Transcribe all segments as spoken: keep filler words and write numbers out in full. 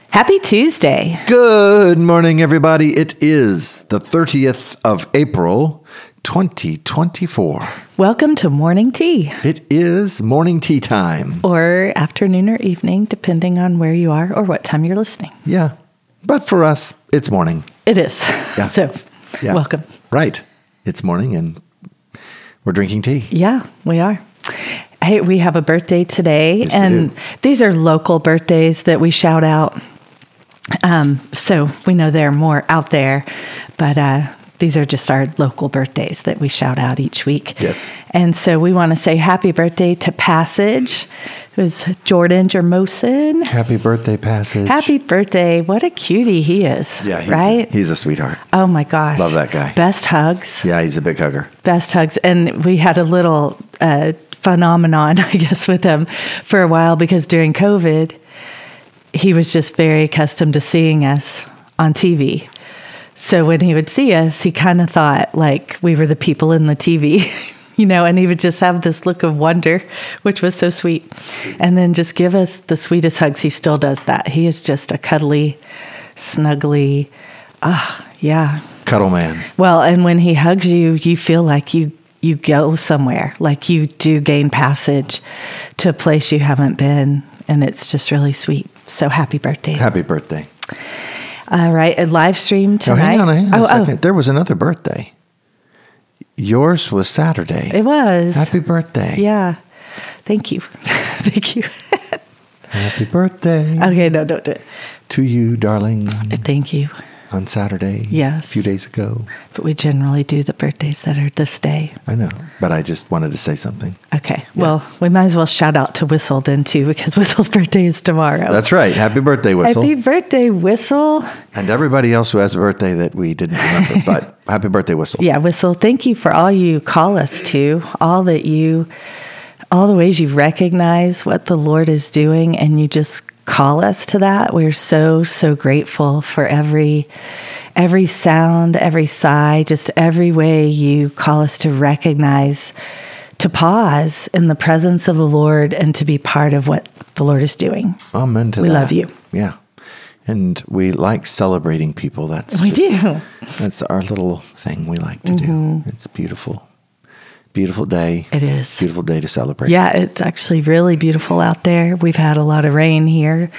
Happy Tuesday. Good morning, everybody. It is the thirtieth of April, twenty twenty-four. Welcome to Morning Tea. It is morning tea time. Or afternoon or evening, depending on where you are or what time you're listening. Yeah. But for us, it's morning. It is. Yeah. So, Yeah. welcome. Right. It's morning and we're drinking tea. Yeah, we are. Hey, we have a birthday today, Yes, we and do. these are local birthdays that we shout out. Um, so we know they're more out there, but uh, these are just our local birthdays that we shout out each week. Yes. And so we want to say happy birthday to Passage. It was Jordan Jermosin. Happy birthday, Passage. Happy birthday. What a cutie he is. Yeah, he's, right? a, he's a sweetheart. Oh my gosh. Love that guy. Best hugs. Yeah, he's a big hugger. Best hugs. And we had a little uh, phenomenon, I guess, with him for a while because during COVID, he was just very accustomed to seeing us on T V. So when he would see us, he kind of thought like we were the people in the T V, you know, and he would just have this look of wonder, which was so sweet. And then just give us the sweetest hugs. He still does that. He is just a cuddly, snuggly, ah, yeah. Cuddle man. Well, and when he hugs you, you feel like you you go somewhere, like you do gain passage to a place you haven't been, and it's just really sweet. So happy birthday. Happy birthday. All right, a live stream Oh, tonight. hang on, hang on oh, a second. There was another birthday. Yours was Saturday. It was. Happy birthday. Yeah. Thank you. Thank you. Happy birthday Okay, no, don't do it. to you, darling. Thank you. On Saturday. Yes. A few days ago. But we generally do the birthdays that are this day. I know, but I just wanted to say something. Okay. Well, we might as well shout out to Whistle then too, because Whistle's birthday is tomorrow. That's right. Happy birthday, Whistle. Happy birthday, Whistle. And everybody else who has a birthday that we didn't remember, but happy birthday, Whistle. Yeah, Whistle, thank you for all you call us to, all that you, all the ways you recognize what the Lord is doing and you just call us to that. We're so, so grateful for every, every sound, every sigh, just every way you call us to recognize, to pause in the presence of the Lord and to be part of what the Lord is doing. Amen to We that. love you. Yeah. And we like celebrating people. That's We just- do. That's our little thing we like to Mm-hmm. do. It's beautiful. Beautiful day. It is. Beautiful day to celebrate. Yeah, it's actually really beautiful out there. We've had a lot of rain here,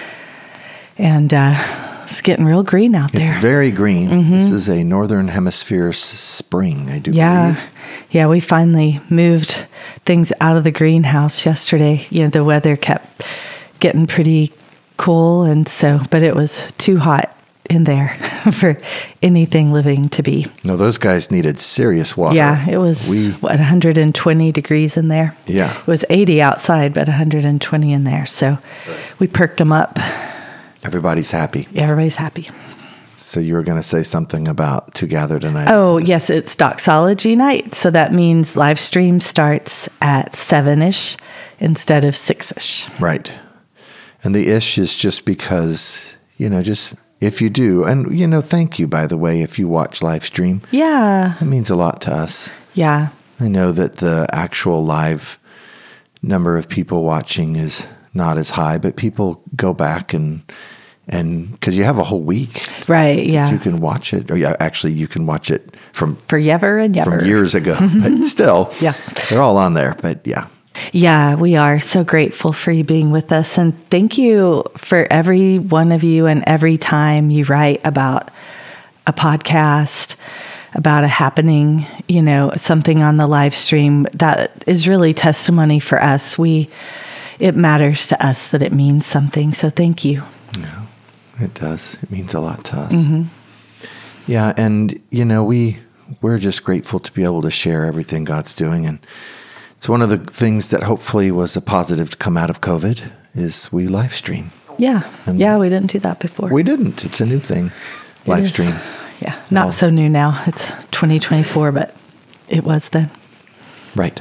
and uh, it's getting real green out It's there. very green. This is a northern hemisphere s- spring, I do yeah, believe. yeah. We finally moved things out of the greenhouse yesterday. You know, the weather kept getting pretty cool, and so, but it was too hot in there for anything living to be. No, those guys needed serious water. Yeah, it was We, what one hundred twenty degrees in there. yeah. It was eighty outside, but one hundred twenty in there. So we perked them up. Everybody's happy. Everybody's happy. So you were going to say something about To Gather Tonight. Oh, yes, it's Doxology night. So that means live stream starts at seven-ish instead of six-ish. Right. And the ish is just because, you know, just if you do, and, you know, thank you, by the way, if you watch live stream. Yeah, It means a lot to us. yeah, I know that the actual live number of people watching is not as high, but people go back and, and because you have a whole week. right, yeah. You can watch it, or yeah, actually you can watch it from Forever and ever. from years ago, but still, Yeah. they're all on there. But yeah, Yeah, we are so grateful for you being with us. And thank you for every one of you and every time you write about a podcast, about a happening, you know, something on the live stream. That is really testimony for us. We, it matters to us that it means something. So thank you. yeah, it does. It means a lot to us. Mm-hmm. Yeah, and you know we we're just grateful to be able to share everything God's doing, and it's one of the things that hopefully was a positive to come out of COVID is we live stream. Yeah. And yeah, we didn't do that before. We didn't. It's a new thing. It Live is. stream. Yeah, not Well- so new now. It's twenty twenty-four, but it was then. Right.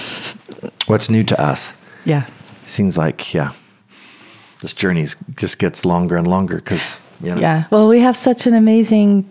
What's new to us? Yeah. Seems like, yeah, this journey just gets longer and longer because, you know. Yeah. Well, we have such an amazing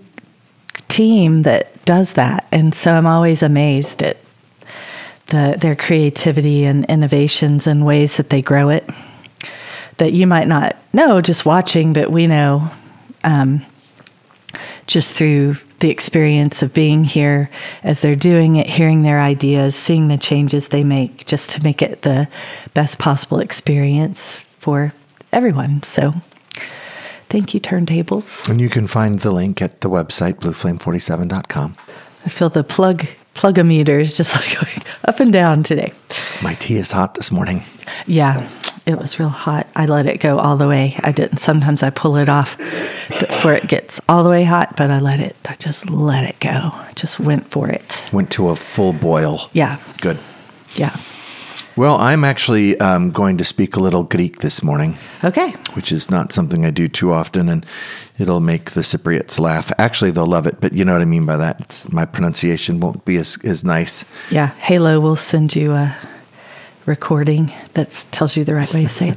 team that does that. And so I'm always amazed at the their creativity and innovations and ways that they grow it. that you might not know just watching, but we know um, just through the experience of being here as they're doing it, hearing their ideas, seeing the changes they make, just to make it the best possible experience for everyone. So thank you, Turntables. And you can find the link at the website, blue flame forty-seven dot com. I feel the plug plug-o-meter is just like going up and down today. My tea is hot this morning. Yeah, it was real hot. I let it go all the way. I didn't. Sometimes I pull it off before it gets all the way hot, but I let it, I just let it go. I just went for it. Went to a full boil. Yeah. Good. Yeah. Well, I'm actually um, going to speak a little Greek this morning. Okay. Which is not something I do too often, and it'll make the Cypriots laugh. Actually, they'll love it, but you know what I mean by that. It's, my pronunciation won't be as, as nice. Yeah. Halo will send you a recording that tells you the right way to say it.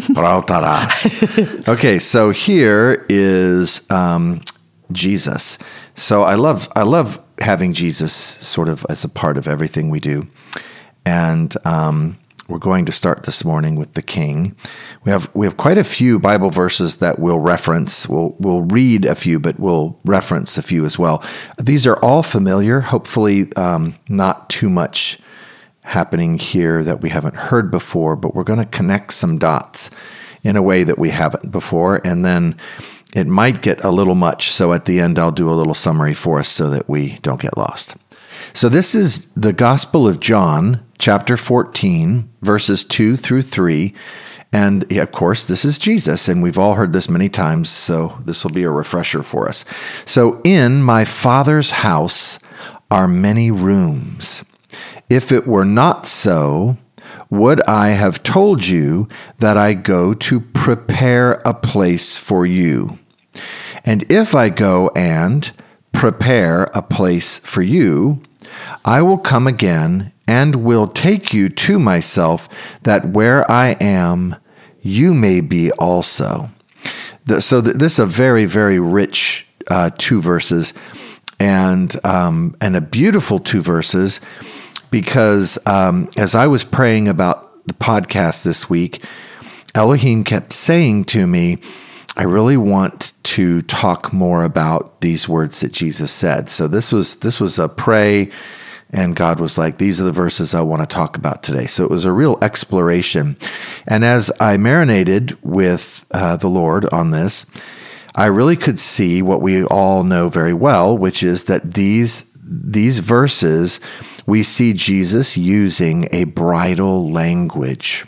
Prautaras. Okay, so here is um, Jesus. So I love I love having Jesus sort of as a part of everything we do. And um, we're going to start this morning with the King. We have we have quite a few Bible verses that we'll reference. We'll we'll read a few, but we'll reference a few as well. These are all familiar. Hopefully, um, not too much happening here that we haven't heard before. But we're going to connect some dots in a way that we haven't before, and then it might get a little much. So at the end, I'll do a little summary for us so that we don't get lost. So this is the Gospel of John, chapter fourteen, verses two through three. And of course, this is Jesus, and we've all heard this many times, so this will be a refresher for us. So, in my Father's house are many rooms. If it were not so, would I have told you that I go to prepare a place for you? And if I go and prepare a place for you, I will come again and will take you to myself, that where I am, you may be also. The, so th- this is a very, very rich uh, two verses, and um, and a beautiful two verses, because um, as I was praying about the podcast this week, Elohim kept saying to me, I really want to talk more about these words that Jesus said. So this was this was a pray, and God was like, these are the verses I want to talk about today. So it was a real exploration. And as I marinated with uh, the Lord on this, I really could see what we all know very well, which is that these these verses, we see Jesus using a bridal language.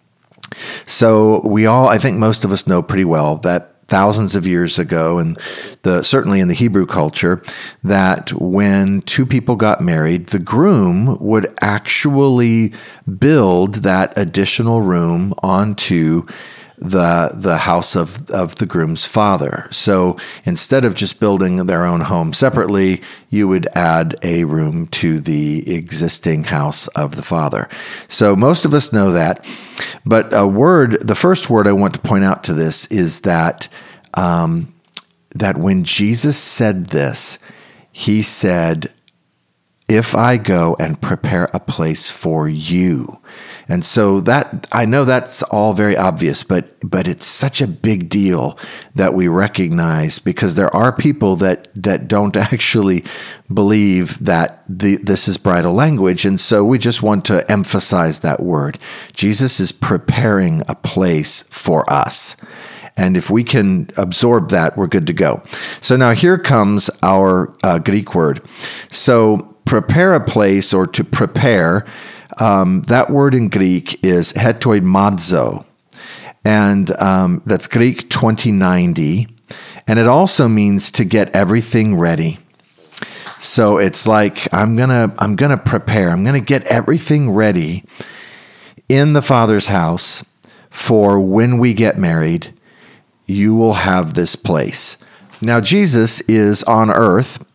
So we all, I think most of us know pretty well that thousands of years ago, and the certainly in the Hebrew culture, that when two people got married, the groom would actually build that additional room onto the the house of, of the groom's father. So instead of just building their own home separately, you would add a room to the existing house of the father. So most of us know that. But a word, the first word I want to point out to this is that um, that when Jesus said this, he said, if I go and prepare a place for you. And so that, I know that's all very obvious, but but it's such a big deal that we recognize, because there are people that, that don't actually believe that the, this is bridal language. And so we just want to emphasize that word. Jesus is preparing a place for us. And if we can absorb that, we're good to go. So now here comes our uh, Greek word. So prepare a place, or to prepare, Um, that word in Greek is hetoimadzo, and um, that's Greek twenty ninety, and it also means to get everything ready. So it's like I'm gonna I'm gonna prepare, I'm gonna get everything ready in the Father's house for when we get married. You will have this place. Now Jesus is on earth,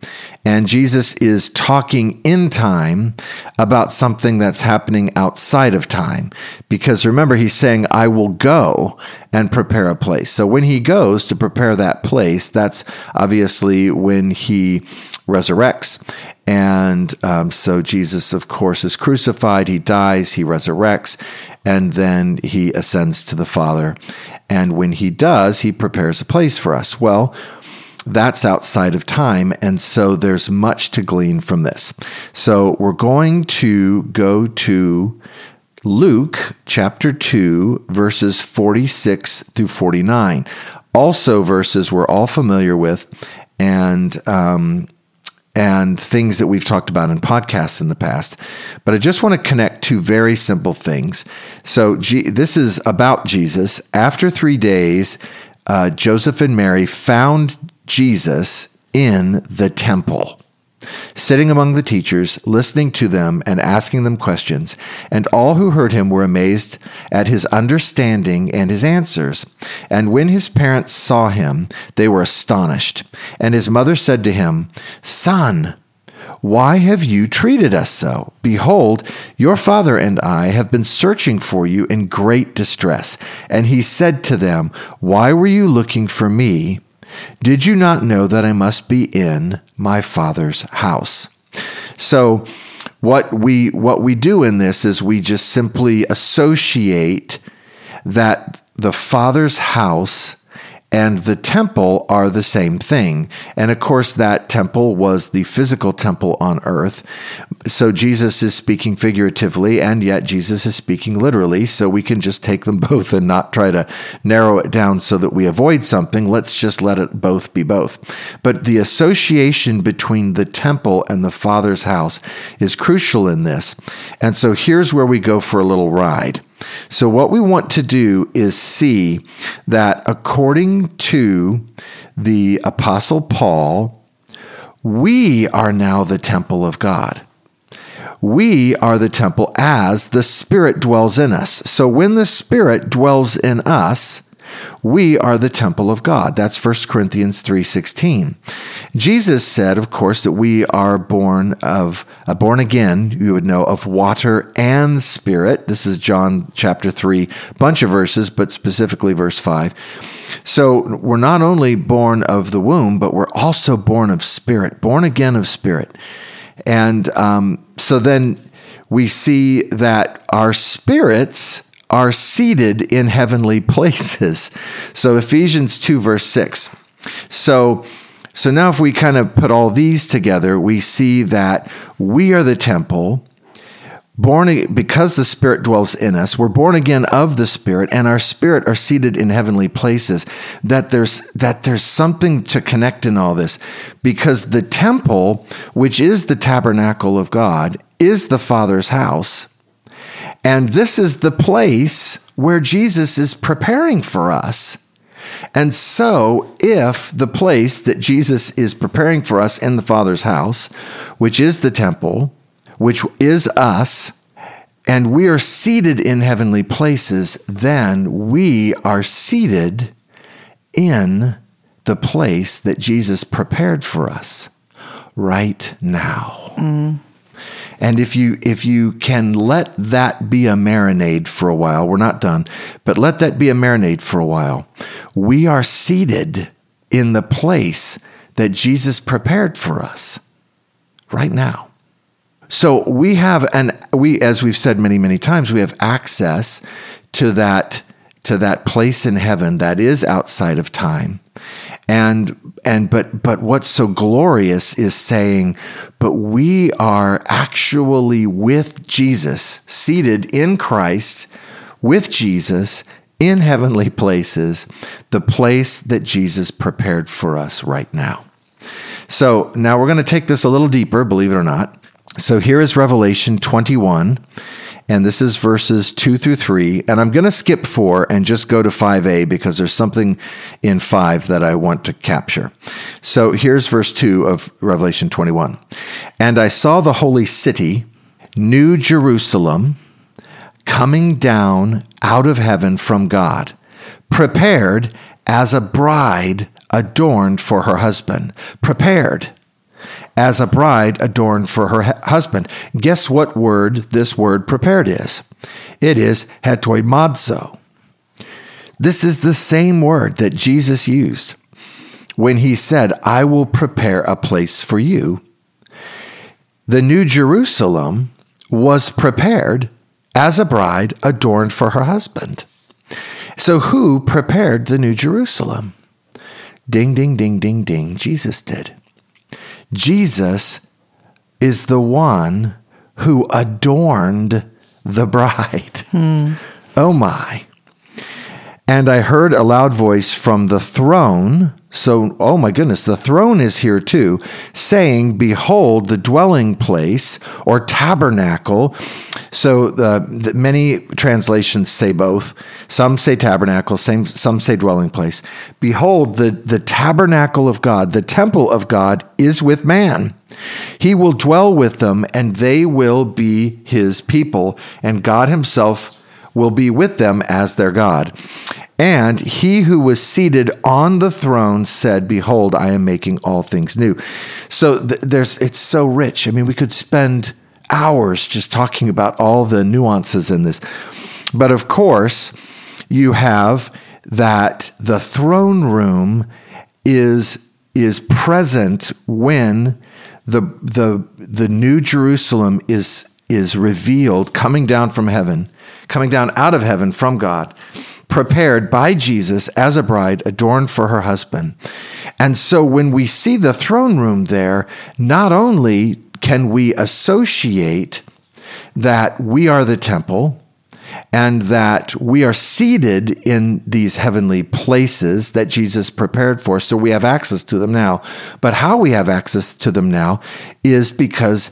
And Jesus is talking in time about something that's happening outside of time. Because remember, he's saying, I will go and prepare a place. So when he goes to prepare that place, that's obviously when he resurrects. And um, so Jesus, of course, is crucified. He dies, he resurrects, and then he ascends to the Father. And when he does, he prepares a place for us. Well, that's outside of time, and so there's much to glean from this. So we're going to go to Luke chapter two, verses forty-six through forty-nine. Also verses we're all familiar with, and um, and things that we've talked about in podcasts in the past. But I just want to connect two very simple things. So G- this is about Jesus. After three days, uh, Joseph and Mary found Jesus in the temple, sitting among the teachers, listening to them and asking them questions. And all who heard him were amazed at his understanding and his answers. And when his parents saw him, they were astonished. And his mother said to him, Son, why have you treated us so? Behold, your father and I have been searching for you in great distress. And he said to them, Why were you looking for me? Did you not know that I must be in my Father's house? So what we what we do in this is we just simply associate that the Father's house and the temple are the same thing. And of course, that temple was the physical temple on earth. So Jesus is speaking figuratively, and yet Jesus is speaking literally. So we can just take them both and not try to narrow it down so that we avoid something. Let's just let it both be both. But the association between the temple and the Father's house is crucial in this. And so here's where we go for a little ride. So what we want to do is see that according to the Apostle Paul, we are now the temple of God. We are the temple as the Spirit dwells in us. So when the Spirit dwells in us, we are the temple of God. That's First Corinthians three sixteen. Jesus said, of course, that we are born of, uh, born again, you would know, of water and spirit. This is John chapter three, bunch of verses, but specifically verse five. So we're not only born of the womb, but we're also born of spirit, born again of spirit. And um, so then we see that our spirits are seated in heavenly places. So Ephesians two, verse six. So, so now if we kind of put all these together, we see that we are the temple, born because the Spirit dwells in us. We're born again of the Spirit, and our spirit are seated in heavenly places. That there's that there's something to connect in all this, because the temple, which is the tabernacle of God, is the Father's house. And this is the place where Jesus is preparing for us. And so if the place that Jesus is preparing for us in the Father's house, which is the temple, which is us, and we are seated in heavenly places, then we are seated in the place that Jesus prepared for us right now. Mm. And if you if you can let that be a marinade for a while, we're not done, but let that be a marinade for a while. We are seated in the place that Jesus prepared for us right now. So we have, and we, as we've said many, many times, we have access to that to that place in heaven that is outside of time. And and but but what's so glorious is saying, but we are actually with Jesus, seated in Christ, with Jesus in heavenly places, the place that Jesus prepared for us right now. So now we're going to take this a little deeper, believe it or not. So here is Revelation twenty-one. And this is verses two through three. And I'm going to skip four and just go to five a because there's something in five that I want to capture. So here's verse two of Revelation twenty-one. And I saw the holy city, New Jerusalem, coming down out of heaven from God, prepared as a bride adorned for her husband. Prepared. as a bride adorned for her hu- husband. Guess what word this word prepared is? It is hetoimazo. This is the same word that Jesus used when he said, I will prepare a place for you. The New Jerusalem was prepared as a bride adorned for her husband. So who prepared the New Jerusalem? Ding, ding, ding, ding, ding. Jesus did. Jesus is the one who adorned the bride. Hmm. Oh my. And I heard a loud voice from the throne. So, oh my goodness, the throne is here too, saying, behold, the dwelling place or tabernacle. So the, the many translations say both. Some say tabernacle, same, some say dwelling place. Behold, the, the tabernacle of God, the temple of God is with man. He will dwell with them, and they will be his people, and God himself will be with them as their God. And he who was seated on the throne said, behold, I am making all things new. So th- there's, it's so rich. I mean, we could spend hours just talking about all the nuances in this. But of course, you have that the throne room is, is present when the, the, the New Jerusalem is, is revealed, coming down from heaven, coming down out of heaven from God, prepared by Jesus as a bride adorned for her husband. And so when we see the throne room there, not only can we associate that we are the temple and that we are seated in these heavenly places that Jesus prepared for, so we have access to them now. But how we have access to them now is because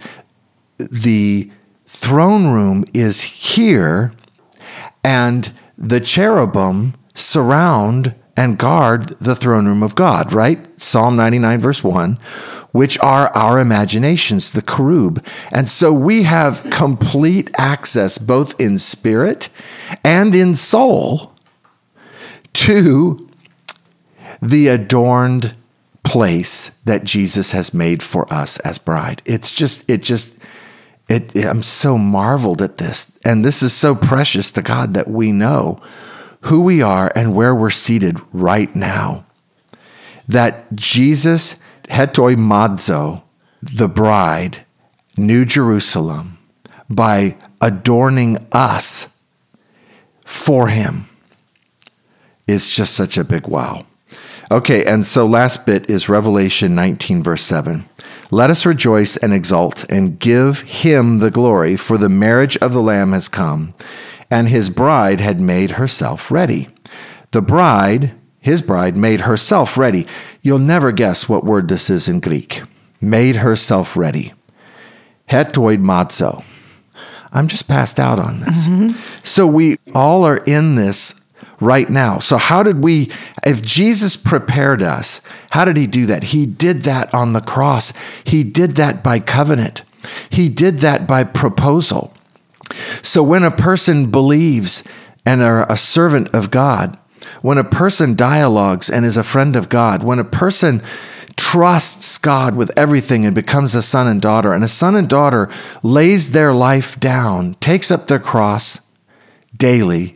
the throne room is here, and the cherubim surround and guard the throne room of God, right? Psalm ninety-nine, verse one, which are our imaginations, the cherub. And so we have complete access, both in spirit and in soul, to the adorned place that Jesus has made for us as bride. It's just, it just, It, I'm so marveled at this. And this is so precious to God that we know who we are and where we're seated right now. That Jesus, hetoimazo, the bride, New Jerusalem, by adorning us for him, is just such a big wow. Okay, and so last bit is Revelation nineteen, verse seven. Let us rejoice and exult and give him the glory, for the marriage of the Lamb has come, and his bride had made herself ready. The bride, his bride, made herself ready. You'll never guess what word this is in Greek. Made herself ready. Hetoimazo. I'm just passed out on this. Mm-hmm. So we all are in this right now. So how did we, if Jesus prepared us, how did he do that? He did that on the cross. He did that by covenant. He did that by proposal. So when a person believes and are a servant of God, when a person dialogues and is a friend of God, when a person trusts God with everything and becomes a son and daughter, and a son and daughter lays their life down, takes up their cross daily,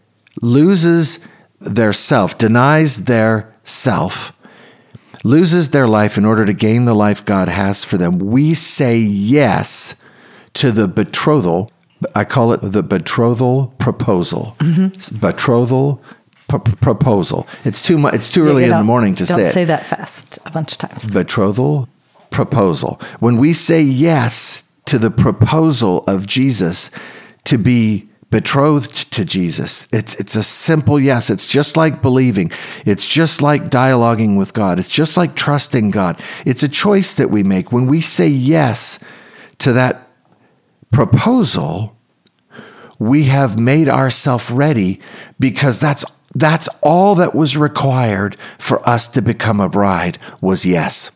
loses their self, denies their self, loses their life in order to gain the life God has for them, we say yes to the betrothal. I call it the betrothal proposal. Mm-hmm. Betrothal p- proposal. It's too much. It's too early in the morning to say it. Don't say that fast a bunch of times. Betrothal proposal. When we say yes to the proposal of Jesus to be betrothed to Jesus, it's it's a simple yes. It's just like believing. It's just like dialoguing with God. It's just like trusting God. It's a choice that we make. When we say yes to that proposal, we have made ourselves ready, because that's that's all that was required for us to become a bride was yes.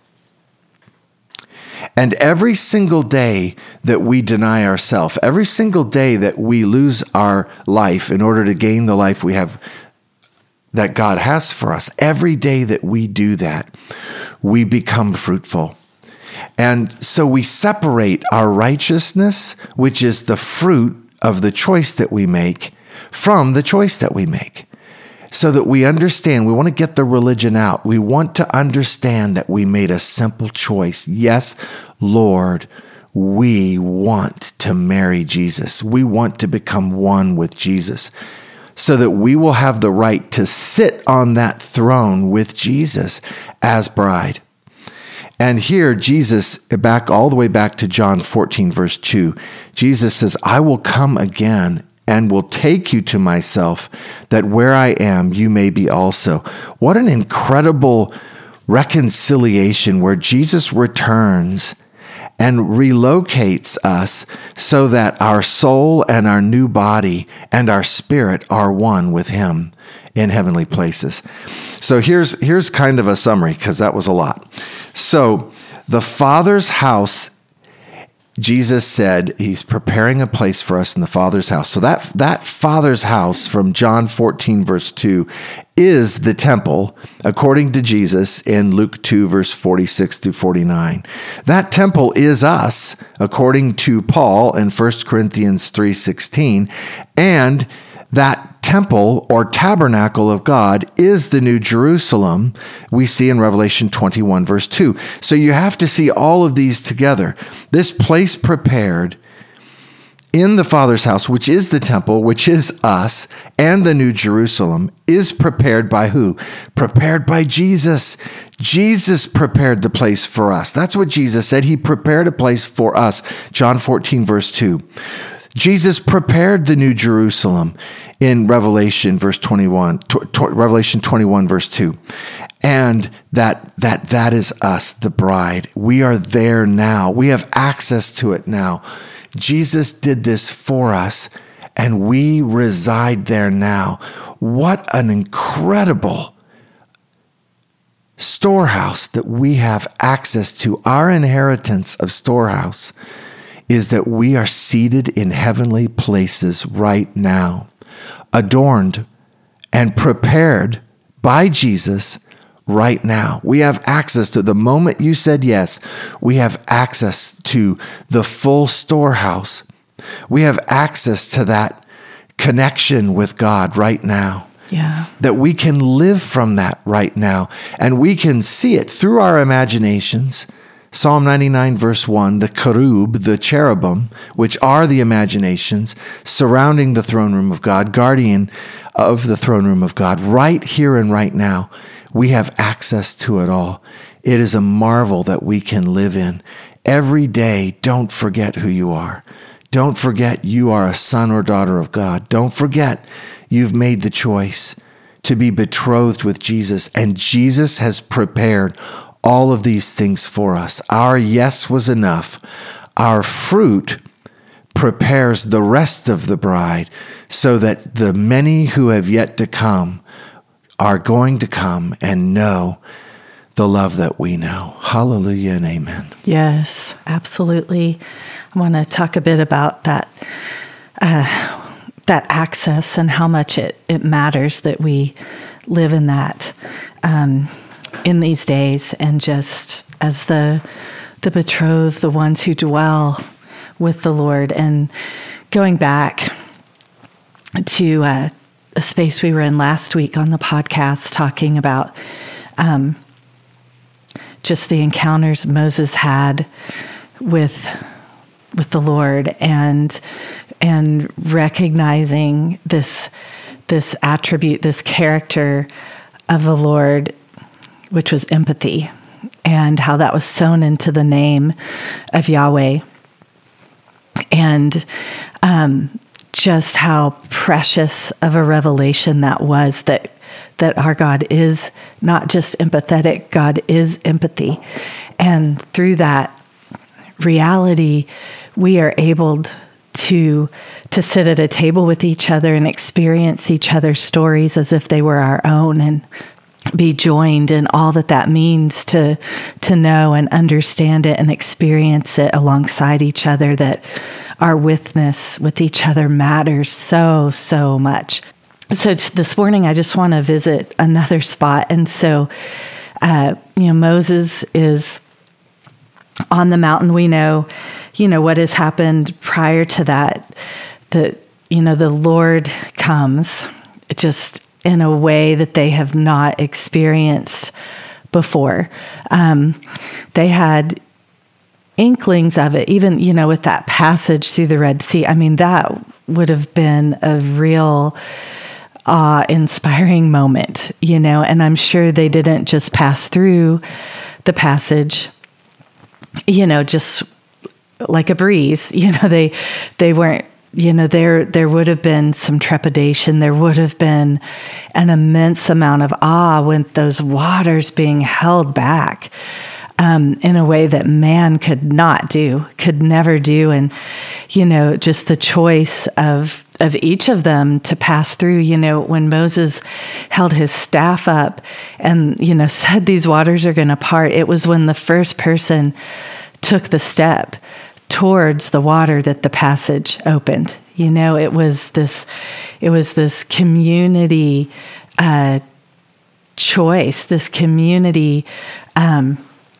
And every single day that we deny ourselves, every single day that we lose our life in order to gain the life we have that God has for us, every day that we do that, we become fruitful. And so we separate our righteousness, which is the fruit of the choice that we make, from the choice that we make. So that we understand, we want to get the religion out. We want to understand that we made a simple choice. Yes, Lord, we want to marry Jesus. We want to become one with Jesus so that we will have the right to sit on that throne with Jesus as bride. And here, Jesus, back all the way back to John fourteen, verse two, Jesus says, I will come again and will take you to myself, that where I am, you may be also. What an incredible reconciliation where Jesus returns and relocates us so that our soul and our new body and our spirit are one with him in heavenly places. So here's, here's kind of a summary, because that was a lot. So the Father's house, Jesus said he's preparing a place for us in the Father's house. So that, that Father's house from John fourteen, verse two, is the temple, according to Jesus in Luke two, verse forty-six through forty-nine. That temple is us, according to Paul in First Corinthians three sixteen. And that temple or tabernacle of God is the New Jerusalem we see in Revelation twenty-one, verse two. So you have to see all of these together. This place prepared in the Father's house, which is the temple, which is us, and the New Jerusalem, is prepared by who? Prepared by Jesus. Jesus prepared the place for us. That's what Jesus said. He prepared a place for us. John fourteen, verse two. Jesus prepared the New Jerusalem in Revelation verse twenty-one, tw- tw- Revelation twenty-one, verse two. And that, that, that is us, the bride. We are there now. We have access to it now. Jesus did this for us, and we reside there now. What an incredible storehouse that we have access to. Our inheritance of storehouse is that we are seated in heavenly places right now, adorned and prepared by Jesus right now. We have access to, the moment you said yes, we have access to the full storehouse. We have access to that connection with God right now. Yeah. That we can live from that right now, and we can see it through our imaginations. Psalm ninety-nine, verse one, the cherub, the cherubim, which are the imaginations surrounding the throne room of God, guardian of the throne room of God, right here and right now, we have access to it all. It is a marvel that we can live in. Every day, don't forget who you are. Don't forget you are a son or daughter of God. Don't forget you've made the choice to be betrothed with Jesus, and Jesus has prepared all of these things for us. Our yes was enough. Our fruit prepares the rest of the bride so that the many who have yet to come are going to come and know the love that we know. Hallelujah and amen. Yes, absolutely. I want to talk a bit about that uh, that access and how much it, it matters that we live in that um, in these days, and just as the the betrothed, the ones who dwell with the Lord. And going back to uh, a space we were in last week on the podcast, talking about um, just the encounters Moses had with with the Lord, and and recognizing this this attribute, this character of the Lord, which was empathy, and how that was sewn into the name of Yahweh, and um, just how precious of a revelation that was, that that our God is not just empathetic, God is empathy. And through that reality, we are able to to sit at a table with each other and experience each other's stories as if they were our own, and be joined in all that that means to to know and understand it and experience it alongside each other, that our witness with each other matters so, so much. So t- this morning, I just want to visit another spot. And so, uh, you know, Moses is on the mountain, we know, you know, what has happened prior to that, that, you know, the Lord comes just in a way that they have not experienced before. Um, they had inklings of it, even, you know, with that passage through the Red Sea. I mean, that would have been a real awe-inspiring moment, you know, and I'm sure they didn't just pass through the passage, you know, just like a breeze. You know, they they weren't, you know, there there would have been some trepidation. There would have been an immense amount of awe with those waters being held back um, in a way that man could not do, could never do. And, you know, just the choice of of each of them to pass through. You know, when Moses held his staff up and, you know, said these waters are going to part, it was when the first person took the step towards the water that the passage opened. You know, it was this, it was this community uh, choice, this community, um,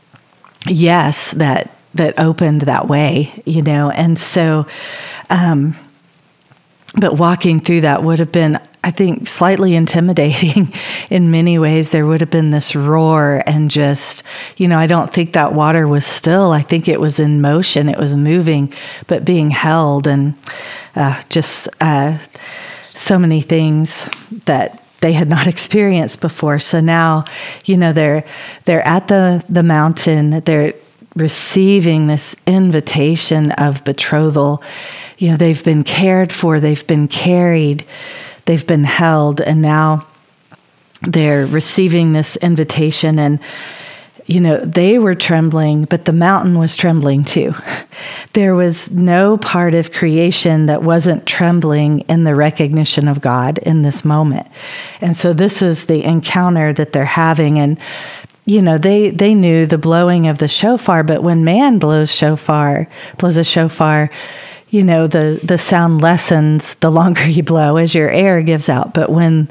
yes, that that opened that way. You know, and so, um, but walking through that would have been, I think, slightly intimidating in many ways. There would have been this roar and just, you know, I don't think that water was still. I think it was in motion. It was moving, but being held, and uh, just uh, so many things that they had not experienced before. So now, you know, they're they're at the, the mountain. They're receiving this invitation of betrothal. You know, they've been cared for. They've been carried. They've been held, and now they're receiving this invitation. And, you know, they were trembling, but the mountain was trembling too. There was no part of creation that wasn't trembling in the recognition of God in this moment. And so this is the encounter that they're having. And, you know, they, they knew the blowing of the shofar, but when man blows shofar, blows a shofar, you know, the, the sound lessens the longer you blow as your air gives out. But when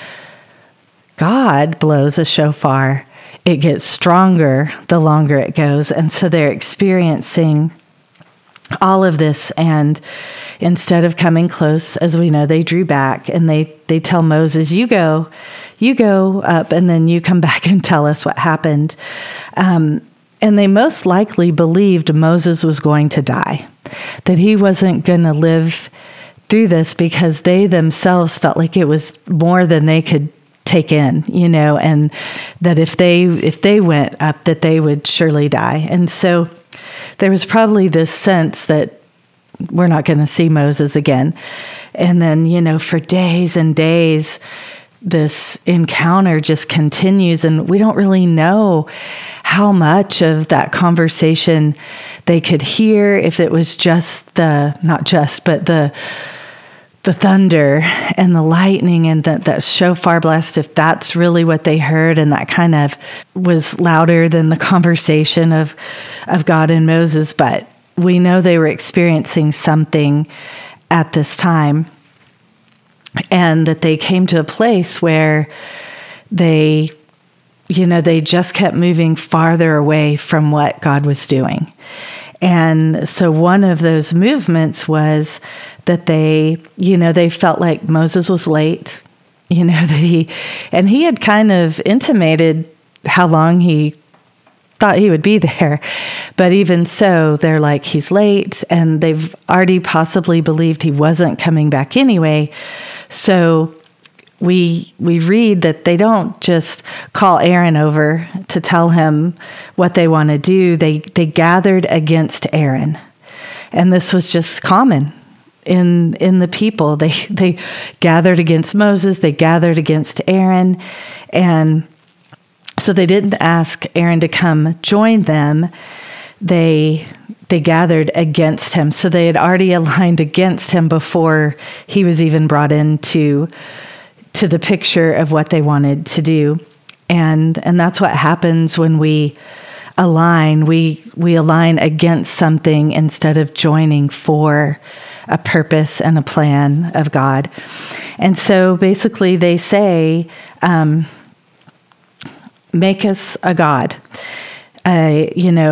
God blows a shofar, it gets stronger the longer it goes. And so they're experiencing all of this. And instead of coming close, as we know, they drew back, and they, they tell Moses, you go, you go up, and then you come back and tell us what happened. Um, and they most likely believed Moses was going to die, that he wasn't going to live through this, because they themselves felt like it was more than they could take in, you know, and that if they if they went up, that they would surely die. And so there was probably this sense that we're not going to see Moses again. And then, you know, for days and days, this encounter just continues, and we don't really know how much of that conversation they could hear, if it was just the, not just, but the the thunder and the lightning and that, that shofar blast, if that's really what they heard, and that kind of was louder than the conversation of, of God and Moses. But we know they were experiencing something at this time, and that they came to a place where they, you know, they just kept moving farther away from what God was doing. And so one of those movements was that they, you know, they felt like Moses was late, you know, that he, and he had kind of intimated how long he thought he would be there. But even so, they're like, he's late, and they've already possibly believed he wasn't coming back anyway. So we we read that they don't just call Aaron over to tell him what they want to do. They they gathered against Aaron. And this was just common in in the people. They they gathered against Moses, they gathered against Aaron, and so they didn't ask Aaron to come join them. They they gathered against him. So they had already aligned against him before he was even brought into to the picture of what they wanted to do. And and that's what happens when we align. We we align against something instead of joining for a purpose and a plan of God. And so basically they say, um, make us a God. Uh, you know,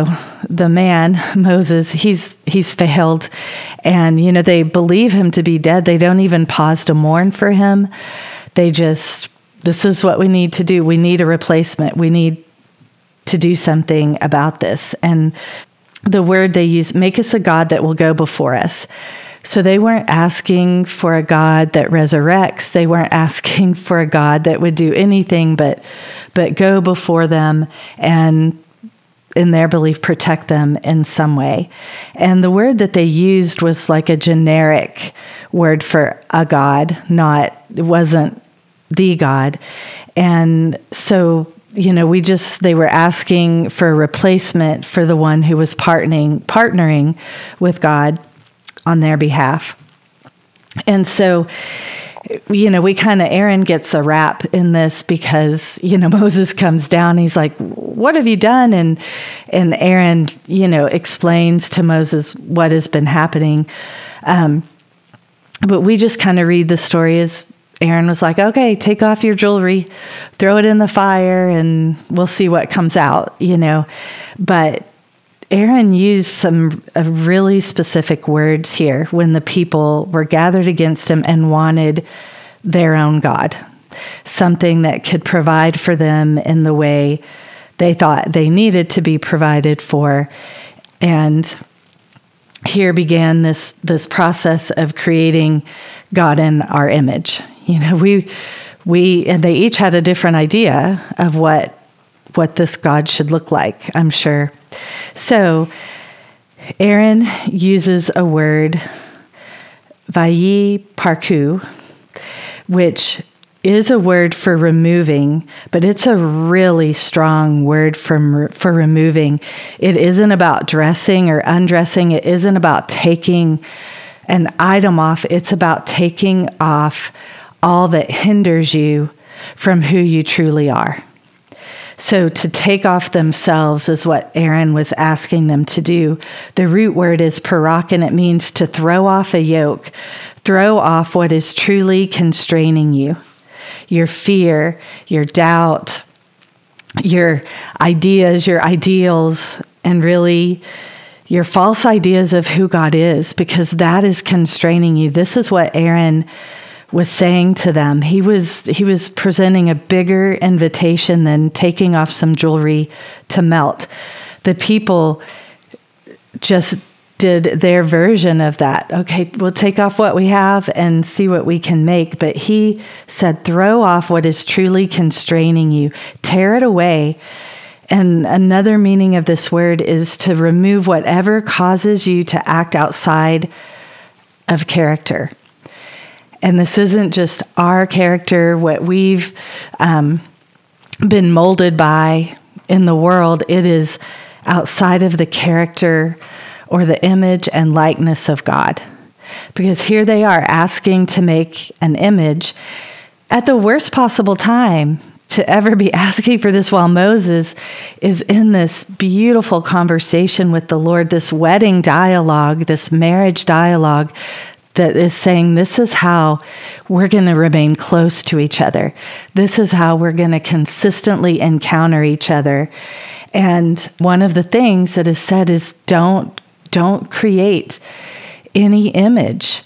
the man, Moses, he's he's failed. And, you know, they believe him to be dead. They don't even pause to mourn for him. They just, this is what we need to do. We need a replacement. We need to do something about this. And the word they use, make us a God that will go before us. So they weren't asking for a God that resurrects. They weren't asking for a God that would do anything but but go before them and, in their belief, protect them in some way. And the word that they used was like a generic word for a God, not, it wasn't the God. And so, you know, we just, they were asking for a replacement for the one who was partnering, partnering with God on their behalf. And so, you know, we kind of, Aaron gets a rap in this because, you know, Moses comes down, he's like, what have you done? And, and Aaron, you know, explains to Moses what has been happening. Um, but we just kind of read the story as Aaron was like, okay, take off your jewelry, throw it in the fire, and we'll see what comes out, you know. But Aaron used some uh, really specific words here when the people were gathered against him and wanted their own God, something that could provide for them in the way they thought they needed to be provided for. And here began this this process of creating God in our image. You know, we we and they each had a different idea of what what this God should look like, I'm sure. So Aaron uses a word, vayi parku, which is a word for removing, but it's a really strong word for, for removing. It isn't about dressing or undressing. It isn't about taking an item off. It's about taking off all that hinders you from who you truly are. So to take off themselves is what Aaron was asking them to do. The root word is parak, and it means to throw off a yoke, throw off what is truly constraining you. Your fear, your doubt, your ideas, your ideals, and really your false ideas of who God is, because that is constraining you. This is what Aaron was saying to them. He was he was presenting a bigger invitation than taking off some jewelry to melt. The people just did their version of that. Okay, we'll take off what we have and see what we can make. But he said, throw off what is truly constraining you. Tear it away. And another meaning of this word is to remove whatever causes you to act outside of character. And this isn't just our character, what we've um, been molded by in the world. It is outside of the character or the image and likeness of God. Because here they are asking to make an image at the worst possible time to ever be asking for this, while Moses is in this beautiful conversation with the Lord, this wedding dialogue, this marriage dialogue that is saying, this is how we're going to remain close to each other. This is how we're going to consistently encounter each other. And one of the things that is said is don't, don't create any image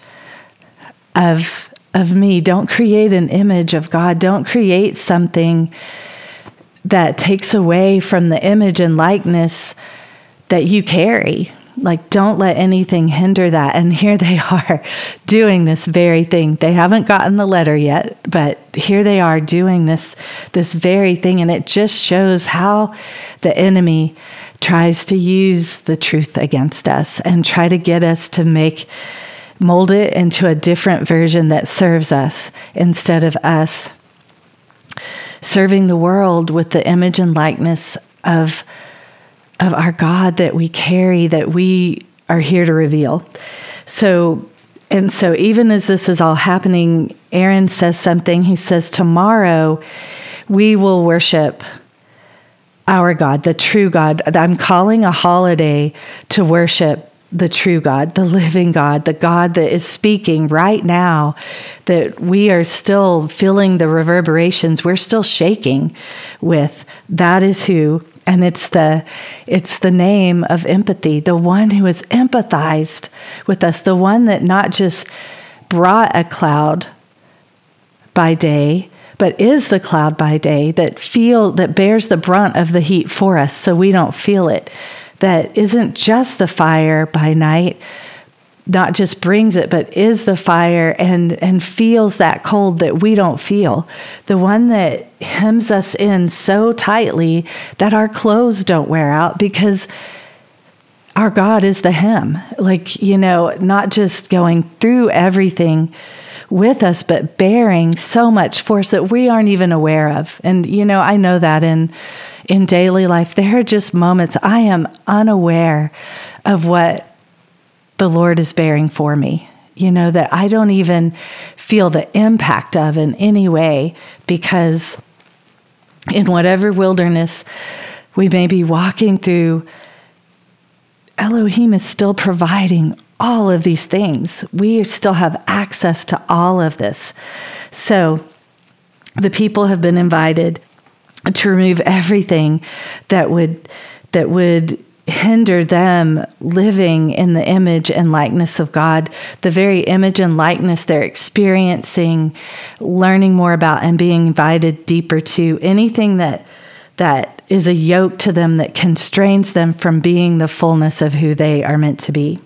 of, of me. Don't create an image of God. Don't create something that takes away from the image and likeness that you carry. Like, don't let anything hinder that. And here they are doing this very thing. They haven't gotten the letter yet, but here they are doing this, this very thing. And it just shows how the enemy tries to use the truth against us and try to get us to make, mold it into a different version that serves us instead of us serving the world with the image and likeness of of our God that we carry, that we are here to reveal. So, and so even as this is all happening, Aaron says something. He says, tomorrow we will worship our God, the true God. I'm calling a holiday to worship the true God, the living God, the God that is speaking right now, that we are still feeling the reverberations, we're still shaking with. That is who, and it's the it's the name of empathy, the one who has empathized with us, the one that not just brought a cloud by day, but is the cloud by day, that feel that bears the brunt of the heat for us so we don't feel it, that isn't just the fire by night, not just brings it, but is the fire and, and feels that cold that we don't feel. The one that hems us in so tightly that our clothes don't wear out because our God is the hem. Like, you know, not just going through everything with us, but bearing so much force that we aren't even aware of. And, you know, I know that in in daily life, there are just moments I am unaware of what the Lord is bearing for me, you know, that I don't even feel the impact of in any way, because in whatever wilderness we may be walking through, Elohim is still providing all of these things. We still have access to all of this. So the people have been invited to remove everything that would that would hinder them living in the image and likeness of God, the very image and likeness they're experiencing, learning more about, and being invited deeper to. Anything that that is a yoke to them that constrains them from being the fullness of who they are meant to be.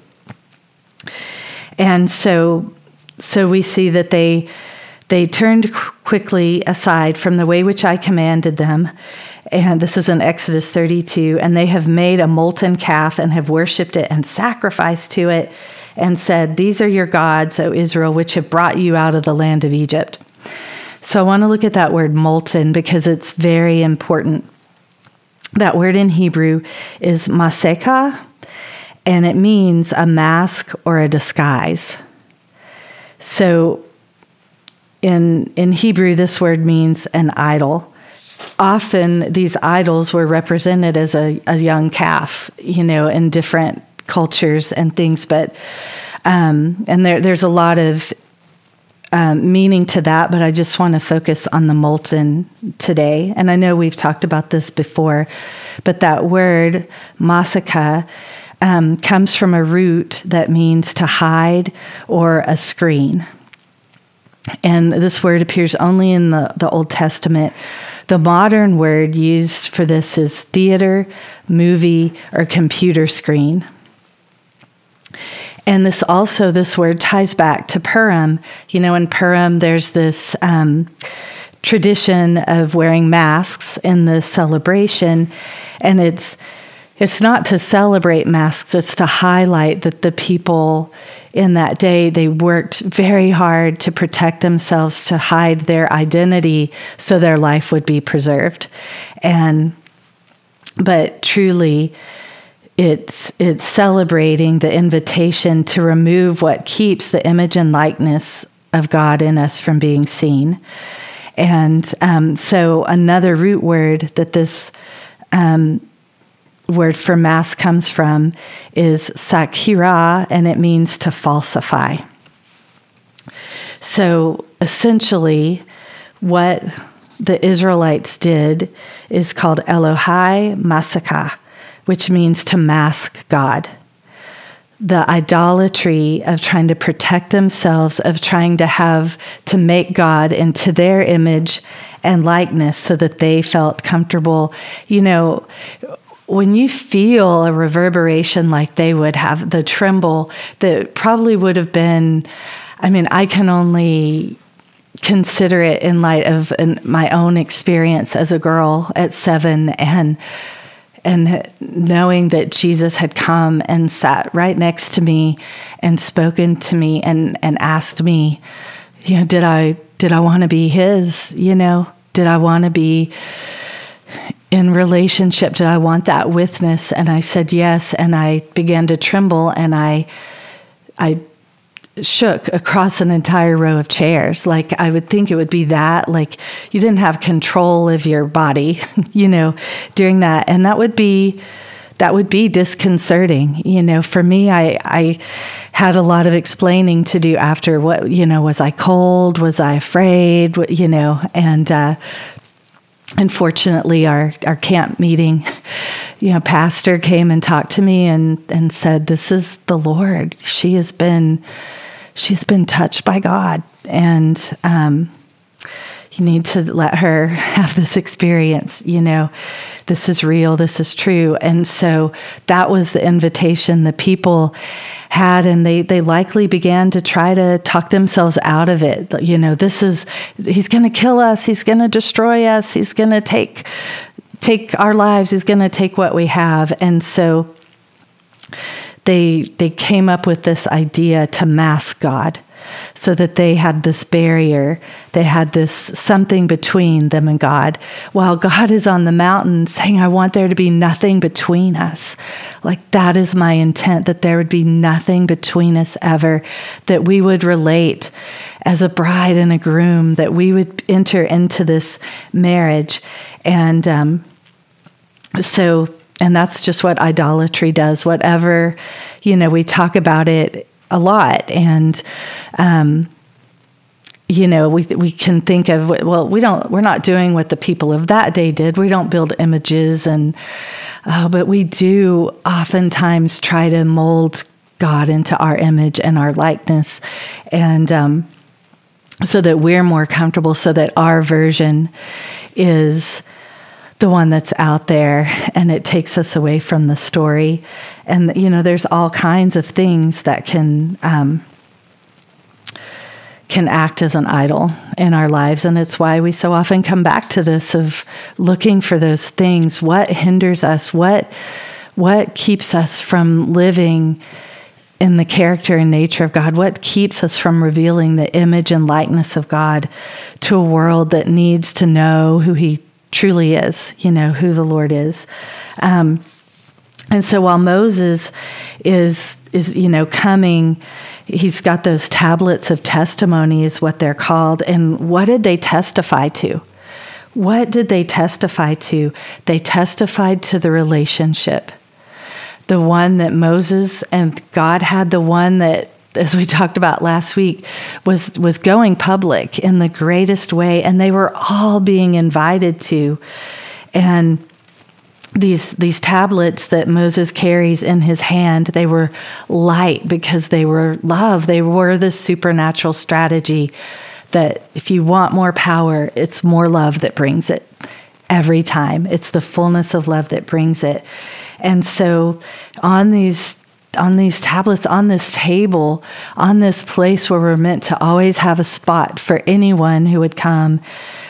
And so so we see that they They turned quickly aside from the way which I commanded them. And this is in Exodus thirty-two. And they have made a molten calf and have worshipped it and sacrificed to it and said, "These are your gods, O Israel, which have brought you out of the land of Egypt." So I want to look at that word molten because it's very important. That word in Hebrew is maseka, and it means a mask or a disguise. So In in Hebrew, this word means an idol. Often these idols were represented as a, a young calf, you know, in different cultures and things. But um, and there there's a lot of um, meaning to that. But I just want to focus on the molten today. And I know we've talked about this before, but that word masaka um, comes from a root that means to hide or a screen. And this word appears only in the, the Old Testament. The modern word used for this is theater, movie, or computer screen. And this also, this word ties back to Purim. You know, in Purim, there's this um, tradition of wearing masks in the celebration. And it's it's not to celebrate masks, it's to highlight that the people in that day, they worked very hard to protect themselves, to hide their identity so their life would be preserved. And but truly, it's it's celebrating the invitation to remove what keeps the image and likeness of God in us from being seen. And um, so another root word that this um, word for mask comes from is sakira, and it means to falsify. So essentially, what the Israelites did is called Elohai Masaka, which means to mask God. The idolatry of trying to protect themselves, of trying to have to make God into their image and likeness so that they felt comfortable. You know, when you feel a reverberation like they would have, the tremble that probably would have been, I mean, I can only consider it in light of an, my own experience as a girl at seven, and and knowing that Jesus had come and sat right next to me and spoken to me and, and asked me, you know, did I did I want to be his? You know, did I want to be in relationship? Did I want that witness? And I said yes, and I began to tremble, and I I shook across an entire row of chairs. Like, I would think it would be that, like you didn't have control of your body, you know, during that. And that would be that would be disconcerting. You know, for me, I, I had a lot of explaining to do after. What, you know, was I cold? Was I afraid? What, you know, and uh, unfortunately, our, our camp meeting, you know, pastor came and talked to me and, and said, "This is the Lord. She has been, she's been touched by God, and um, you need to let her have this experience. You know, this is real. This is true." And so that was the invitation the people had, and they, they likely began to try to talk themselves out of it. You know, this is, he's going to kill us. He's going to destroy us. He's going to take, take our lives. He's going to take what we have. And so they, they came up with this idea to mask God, so that they had this barrier, they had this something between them and God, while God is on the mountain saying, "I want there to be nothing between us." Like, that is my intent, that there would be nothing between us ever, that we would relate as a bride and a groom, that we would enter into this marriage. And um, so, and that's just what idolatry does. Whatever, you know, we talk about it a lot, and um, you know, we we can think of, well, we don't, we're not doing what the people of that day did. We don't build images, and uh, but we do oftentimes try to mold God into our image and our likeness, and um, so that we're more comfortable, so that our version is the one that's out there, and it takes us away from the story. And, you know, there's all kinds of things that can um, can act as an idol in our lives. And it's why we so often come back to this of looking for those things. What hinders us? What, what keeps us from living in the character and nature of God? What keeps us from revealing the image and likeness of God to a world that needs to know who He truly is, you know, who the Lord is. Um, and so while Moses is, is, you know, coming, he's got those tablets of testimony is what they're called. And what did they testify to? What did they testify to? They testified to the relationship. The one that Moses and God had, the one that, as we talked about last week, was was going public in the greatest way, and they were all being invited to. And these these tablets that Moses carries in his hand, they were light because they were love. They were the supernatural strategy that if you want more power, it's more love that brings it every time. It's the fullness of love that brings it. And so on these on these tablets, on this table, on this place where we're meant to always have a spot for anyone who would come,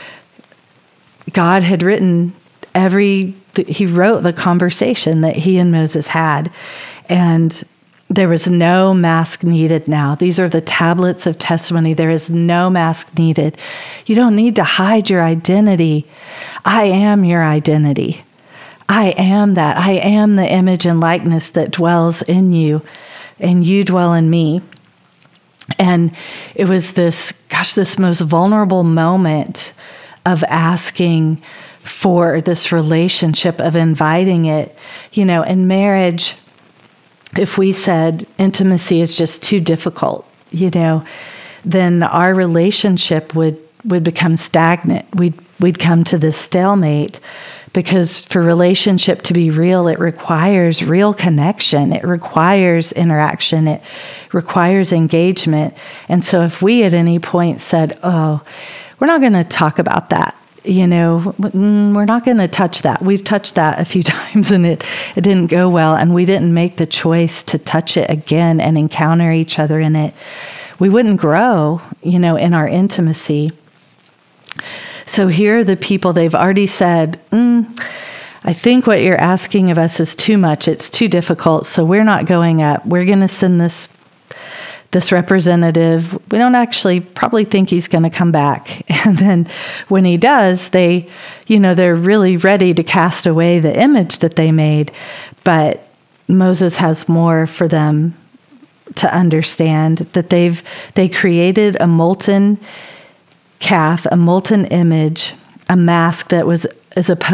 God had written every, he wrote the conversation that he and Moses had. And there was no mask needed now. These are the tablets of testimony. There is no mask needed. You don't need to hide your identity. I am your identity. I am that. I am the image and likeness that dwells in you, and you dwell in me. And it was this, gosh, this most vulnerable moment of asking for this relationship, of inviting it. You know, in marriage, if we said intimacy is just too difficult, you know, then our relationship would, would become stagnant. We'd, we'd come to this stalemate. Because for relationship to be real, it requires real connection. It requires interaction. It requires engagement. And so if we at any point said, "Oh, we're not going to talk about that," you know, we're not going to touch that. We've touched that a few times and it, it didn't go well. And we didn't make the choice to touch it again and encounter each other in it. We wouldn't grow, you know, in our intimacy. So here are the people, they've already said, mm, I think what you're asking of us is too much. It's too difficult. So we're not going up. We're going to send this this representative. We don't actually probably think he's going to come back. And then when he does, they, you know, they're really ready to cast away the image that they made. But Moses has more for them to understand, that they've they created a molten calf, a molten image, a mask that was as opposed to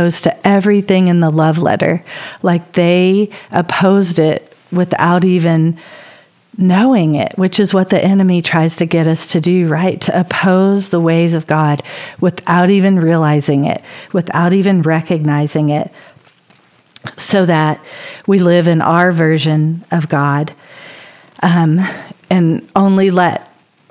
everything in the love letter. Like they opposed it without even knowing it, which is what the enemy tries to get us to do, right? To oppose the ways of God without even realizing it, without even recognizing it, so that we live in our version of God, um, and only let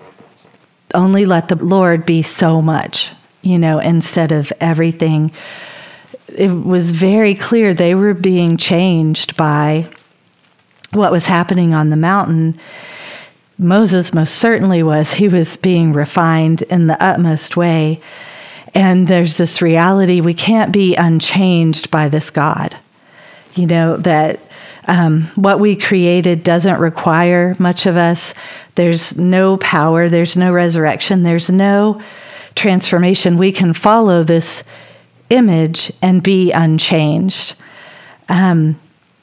only let the Lord be so much, you know, instead of everything. It was very clear they were being changed by what was happening on the mountain. Moses most certainly was. He was being refined in the utmost way. And there's this reality, we can't be unchanged by this God. You know, that um, what we created doesn't require much of us. There's no power. There's no resurrection. There's no transformation. We can follow this image and be unchanged. Um,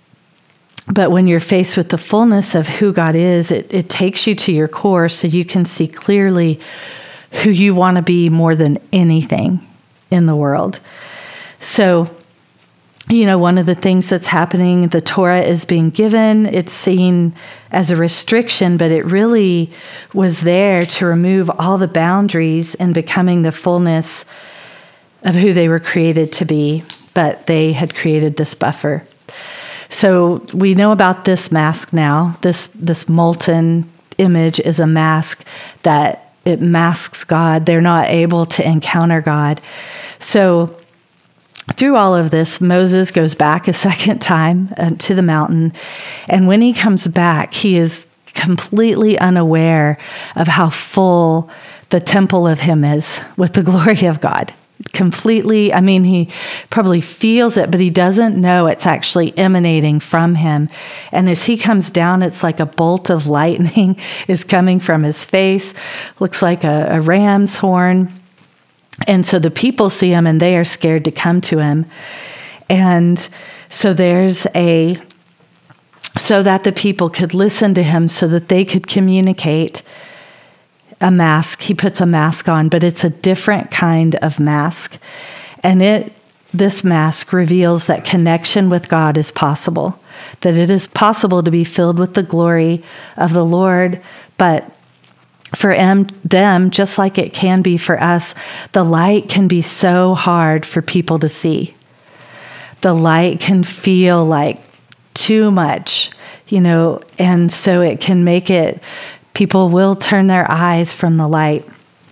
but when you're faced with the fullness of who God is, it, it takes you to your core so you can see clearly who you want to be more than anything in the world. So, you know, one of the things that's happening, the Torah is being given. It's seen as a restriction, but it really was there to remove all the boundaries in becoming the fullness of who they were created to be. But they had created this buffer. So we know about this mask now. This this molten image is a mask that it masks God. They're not able to encounter God. So through all of this, Moses goes back a second time uh, to the mountain. And when he comes back, he is completely unaware of how full the temple of him is with the glory of God. Completely, I mean, he probably feels it, but he doesn't know it's actually emanating from him. And as he comes down, it's like a bolt of lightning is coming from his face. Looks like a, a ram's horn. And so the people see him and they are scared to come to him. And so there's a, so that the people could listen to him, so that they could communicate. A mask, he puts a mask on, but it's a different kind of mask. And it, this mask reveals that connection with God is possible, that it is possible to be filled with the glory of the Lord, but for them, just like it can be for us, the light can be so hard for people to see. The light can feel like too much, you know, and so it can make it, people will turn their eyes from the light.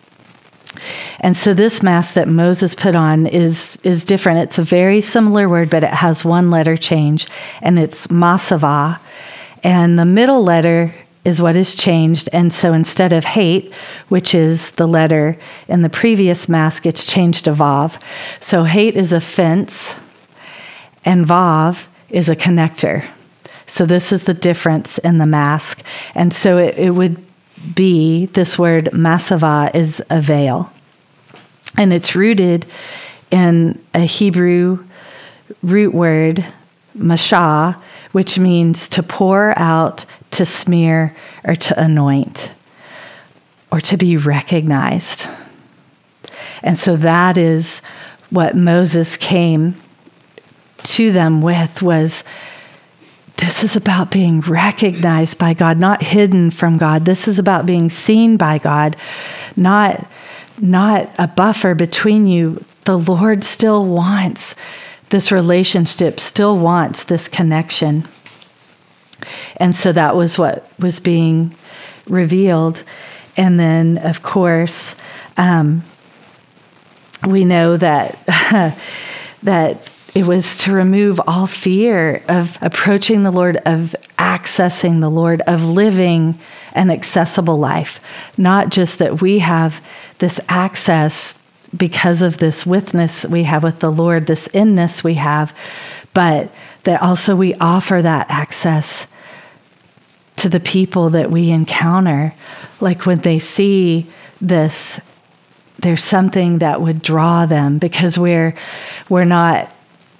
And so this mask that Moses put on is is different. It's a very similar word, but it has one letter change, and it's masavah. And the middle letter is what is changed. And so instead of hate, which is the letter in the previous mask, it's changed to vav. So hate is a fence, and vav is a connector. So this is the difference in the mask. And so it, it would be, this word masavah is a veil. And it's rooted in a Hebrew root word, mashah, which means to pour out, to smear, or to anoint, or to be recognized. And so that is what Moses came to them with, was this is about being recognized by God, not hidden from God. This is about being seen by God, not, not a buffer between you. The Lord still wants this relationship, still wants this connection. And so that was what was being revealed. And then, of course, um, we know that that it was to remove all fear of approaching the Lord, of accessing the Lord, of living an accessible life. Not just that we have this access because of this witness we have with the Lord, this inness we have, but that also we offer that access to the people that we encounter. Like when they see this, there's something that would draw them, because we're we're not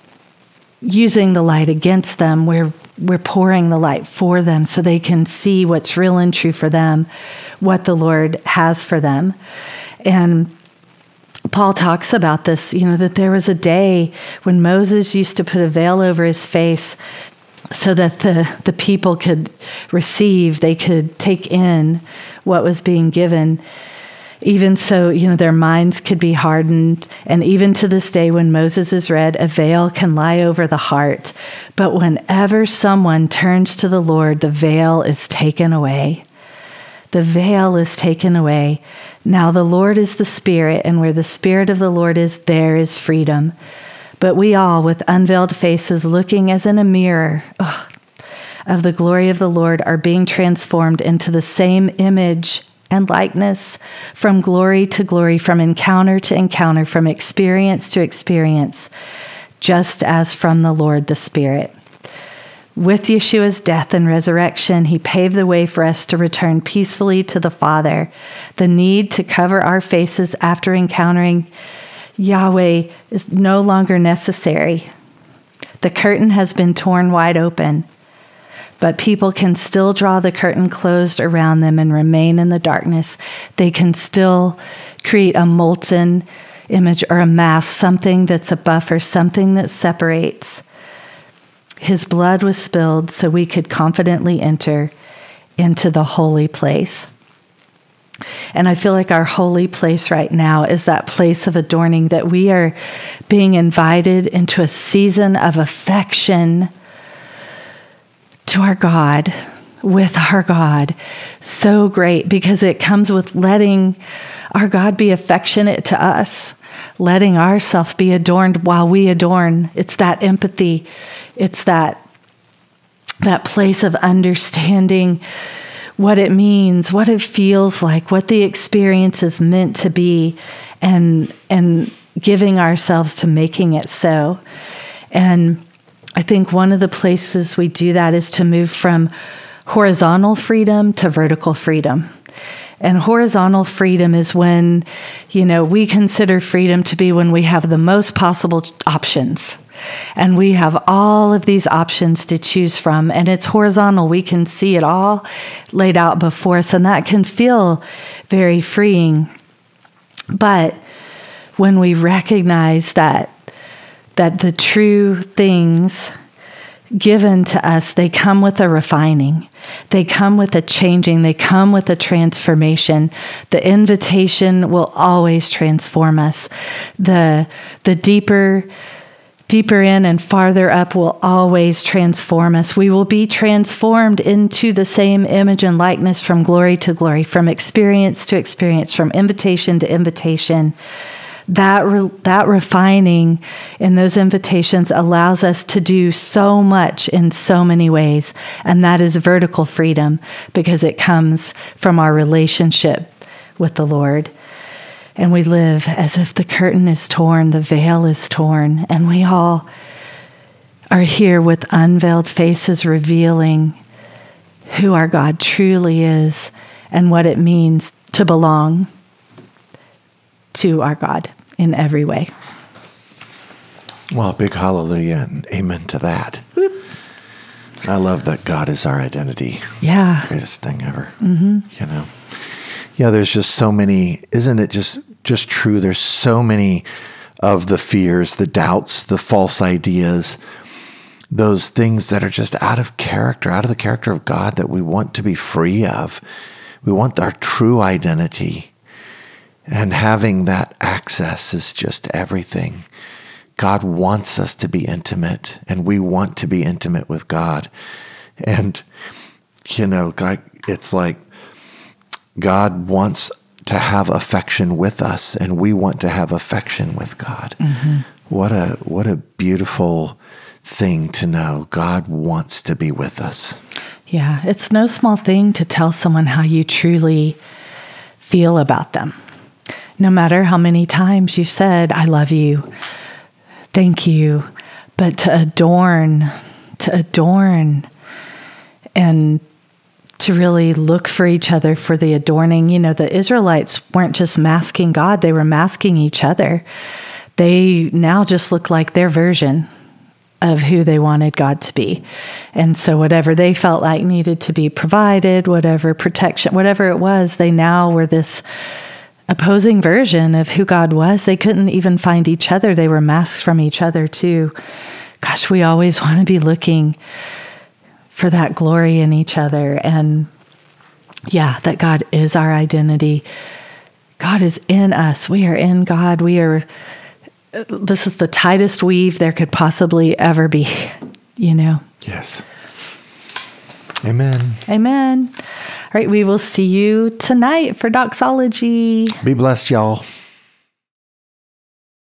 using the light against them. We're we're pouring the light for them so they can see what's real and true for them, what the Lord has for them. And Paul talks about this, you know, that there was a day when Moses used to put a veil over his face so that the, the people could receive, they could take in what was being given. Even so, you know, their minds could be hardened. And even to this day, when Moses is read, a veil can lie over the heart. But whenever someone turns to the Lord, the veil is taken away. The veil is taken away. Now the Lord is the Spirit, and where the Spirit of the Lord is, there is freedom. But we all, with unveiled faces, looking as in a mirror oh, of the glory of the Lord, are being transformed into the same image and likeness, from glory to glory, from encounter to encounter, from experience to experience, just as from the Lord the Spirit. With Yeshua's death and resurrection, he paved the way for us to return peacefully to the Father. The need to cover our faces after encountering Yahweh is no longer necessary. The curtain has been torn wide open, but people can still draw the curtain closed around them and remain in the darkness. They can still create a molten image or a mask, something that's a buffer, something that separates. His blood was spilled so we could confidently enter into the holy place. And I feel like our holy place right now is that place of adorning, that we are being invited into a season of affection to our God, with our God. So great, because it comes with letting our God be affectionate to us, letting ourselves be adorned while we adorn. It's that empathy. It's that, that place of understanding what it means, what it feels like, what the experience is meant to be, and and giving ourselves to making it so. And I think one of the places we do that is to move from horizontal freedom to vertical freedom. And horizontal freedom is when, you know, we consider freedom to be when we have the most possible options. And we have all of these options to choose from. And it's horizontal. We can see it all laid out before us. And that can feel very freeing. But when we recognize that that the true things given to us, they come with a refining. They come with a changing. They come with a transformation. The invitation will always transform us. The, the deeper, deeper in and farther up will always transform us. We will be transformed into the same image and likeness from glory to glory, from experience to experience, from invitation to invitation. That re- that refining in those invitations allows us to do so much in so many ways. And that is vertical freedom, because it comes from our relationship with the Lord. And we live as if the curtain is torn, the veil is torn, and we all are here with unveiled faces revealing who our God truly is and what it means to belong to our God in every way. Well, big hallelujah and amen to that. Whoop. I love that God is our identity. Yeah. It's the greatest thing ever. Mm-hmm. You know? Yeah, there's just so many, isn't it just, just true? There's so many of the fears, the doubts, the false ideas, those things that are just out of character, out of the character of God that we want to be free of. We want our true identity. And having that access is just everything. God wants us to be intimate, and we want to be intimate with God. And, you know, God, it's like God wants to have affection with us, and we want to have affection with God. Mm-hmm. What a what a beautiful thing to know. God wants to be with us. Yeah, it's no small thing to tell someone how you truly feel about them. No matter how many times you said, I love you, thank you, but to adorn, to adorn and to really look for each other for the adorning. You know, the Israelites weren't just masking God, they were masking each other. They now just look like their version of who they wanted God to be. And so whatever they felt like needed to be provided, whatever protection, whatever it was, they now were this opposing version of who God was. They couldn't even find each other. They were masks from each other too. Gosh, we always want to be looking for that glory in each other. And yeah, that God is our identity. God is in us. We are in God. We are, this is the tightest weave there could possibly ever be, you know? Yes. Amen. Amen. All right, we will see you tonight for Doxology. Be blessed, y'all.